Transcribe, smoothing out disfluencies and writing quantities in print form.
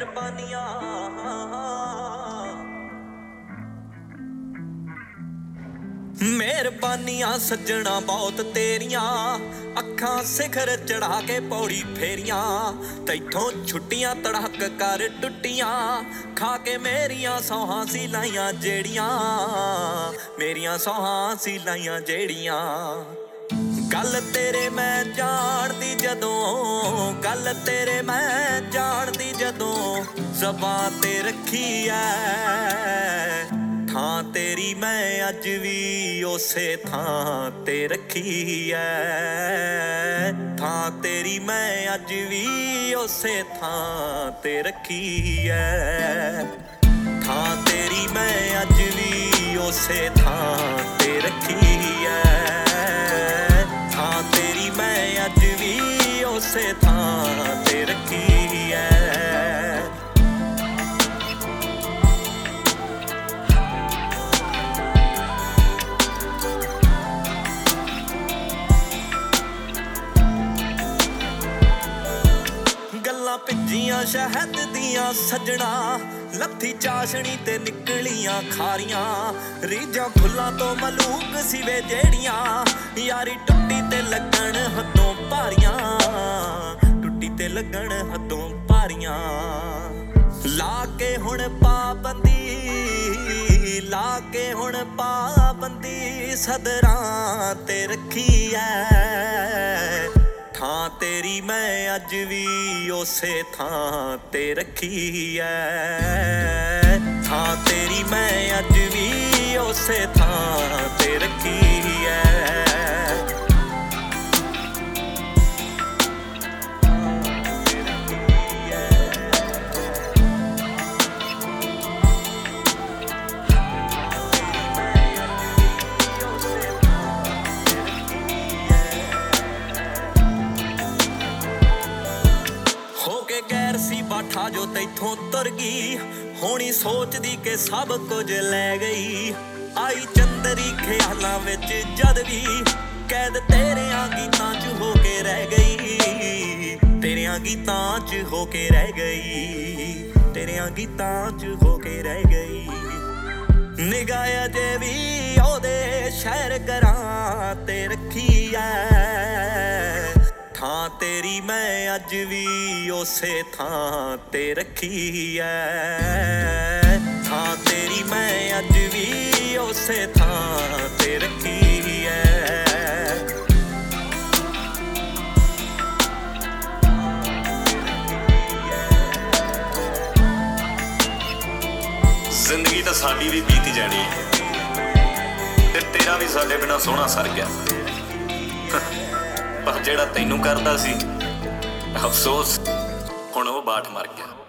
ਮਿਹਰਬਾਨੀਆਂ ਮਿਹਰਬਾਨੀਆਂ ਸੱਜਣਾ ਬਹੁਤ ਤੇਰੀਆਂ ਅੱਖਾਂ ਸਿਖਰ ਚੜਾ ਕੇ ਪੌੜੀ ਫੇਰੀਆਂ ਤੈਥੋਂ ਛੁੱਟੀਆਂ ਤੜਕ ਕਰ ਟੁੱਟੀਆਂ ਖਾ ਕੇ ਮੇਰੀਆਂ ਸੌਹਾਂ ਸੀ ਲਾਈਆਂ ਜਿਹੜੀਆਂ ਮੇਰੀਆਂ ਸੌਹਾਂ ਸੀ ਲਾਈਆਂ ਜਿਹੜੀਆਂ ਗੱਲ ਤੇਰੇ ਮੈਂ ਜਾਣਦੀ ਜਦੋਂ ਗੱਲ ਤੇਰੇ ਮੈਂ ਜਾਣਦੀ ਜਦੋਂ ਜ਼ਬਾਨ ਤੇ ਰੱਖੀ ਐ ਥਾਂ ਤੇਰੀ ਮੈਂ ਅੱਜ ਵੀ ਉਸੇ ਥਾਂ ਤੇ ਰੱਖੀ ਐ ਥਾਂ ਤੇਰੀ ਮੈਂ ਅੱਜ ਵੀ ਉਸੇ ਥਾਂ ਤੇ ਰੱਖੀ ਐ ਥਾਂ ਤੇਰੀ ਮੈਂ ਅੱਜ ਵੀ ਉਸੇ ਥਾਂ ਤੇ ਰੱਖੀ ਐ ਥਾਂ ਤੇਰੀ ਮੈਂ ਅੱਜ ਵੀ ਉਸੇ ਥਾਂ ਤੇ ਰੱਖੀ ਐ ਗੱਲਾਂ ਭਿੱਜੀਆਂ ਸ਼ਹਿਦ ਦੀਆਂ ਸੱਜਣਾ ਲੱਥੀ ਚਾਸ਼ਣੀ ਤੇ ਨਿਕਲੀਆਂ ਖਾਰੀਆਂ ਰੀਝਾਂ ਫੁੱਲਾਂ ਤੋਂ ਮਲੂਕ ਸਿਵੇ ਜਿਹੜੀਆਂ ਯਾਰੀ ਟੁੱਟੀ ਤੇ ਲੱਗਣ ਹੱਦੋਂ ਭਾਰੀਆਂ ਟੁੱਟੀ ਤੇ ਲੱਗਣ ਹੱਦੋਂ ਭਾਰੀਆਂ ਲਾ ਕੇ ਹੁਣ ਪਾਬੰਦੀ ਲਾ ਕੇ ਹੁਣ ਪਾਬੰਦੀ ਸਦਰਾਂ ਤੇ ਰੱਖੀ ਐ ਥਾਂ ਤੇਰੀ ਮੈਂ ਅੱਜ ਵੀ ਉਸੇ ਥਾਂ ਤੇ ਰੱਖੀ ਐ ਥਾਂ ਤੇਰੀ ਮੈਂ ਅੱਜ ਵੀ ਉਸੇ ਥਾਂ ਤੇ ਰੱਖੀ ਐ ਗੈਰ ਸੀ ਬਾਠਾ ਜੋ ਤੈਥੋਂ ਤੁਰ ਗਈ ਹੋਣੀ ਸੋਚਦੀ ਕਿ ਸਭ ਕੁਝ ਲੈ ਗਈ ਆਈ ਚੰਦਰੀ ਖਿਆਲਾਂ ਵਿੱਚ ਜਦ ਵੀ ਕੈਦ ਤੇਰਿਆਂ ਗੀਤਾਂ 'ਚ ਹੋ ਕੇ ਰਹਿ ਗਈ ਤੇਰਿਆਂ ਗੀਤਾਂ 'ਚ ਹੋ ਕੇ ਰਹਿ ਗਈ ਤੇਰਿਆਂ ਗੀਤਾਂ 'ਚ ਹੋ ਕੇ ਰਹਿ ਗਈ ਨਿਗਾਹ ਅਜੇ ਵੀ ਉਹਦੇ ਸ਼ਹਿਰ ਘਰਾਂ ਤੇ ਰੱਖੀ ਐ ਥਾਂ ਤੇਰੀ ਮੈਂ ਅੱਜ ਵੀ ਉਸੇ ਥਾਂ ਤੇ ਰੱਖੀ ਐ ਥਾਂ ਤੇਰੀ ਮੈਂ ਅੱਜ ਵੀ ਉਸੇ ਥਾਂ ਤੇ ਰੱਖੀ ਐ ਜ਼ਿੰਦਗੀ ਤਾਂ ਸਾਡੀ ਵੀ ਬੀਤ ਜਾਣੀ ਤੇ ਤੇਰਾ ਵੀ ਸਾਡੇ ਬਿਨਾਂ ਸੋਹਣਾ ਸਰ ਗਿਆ ਪਰ ਜਿਹੜਾ ਤੈਨੂੰ ਕਰਦਾ ਸੀ ਅਫਸੋਸ ਹੁਣ ਉਹ ਬਾਠ ਮਰ ਗਿਆ।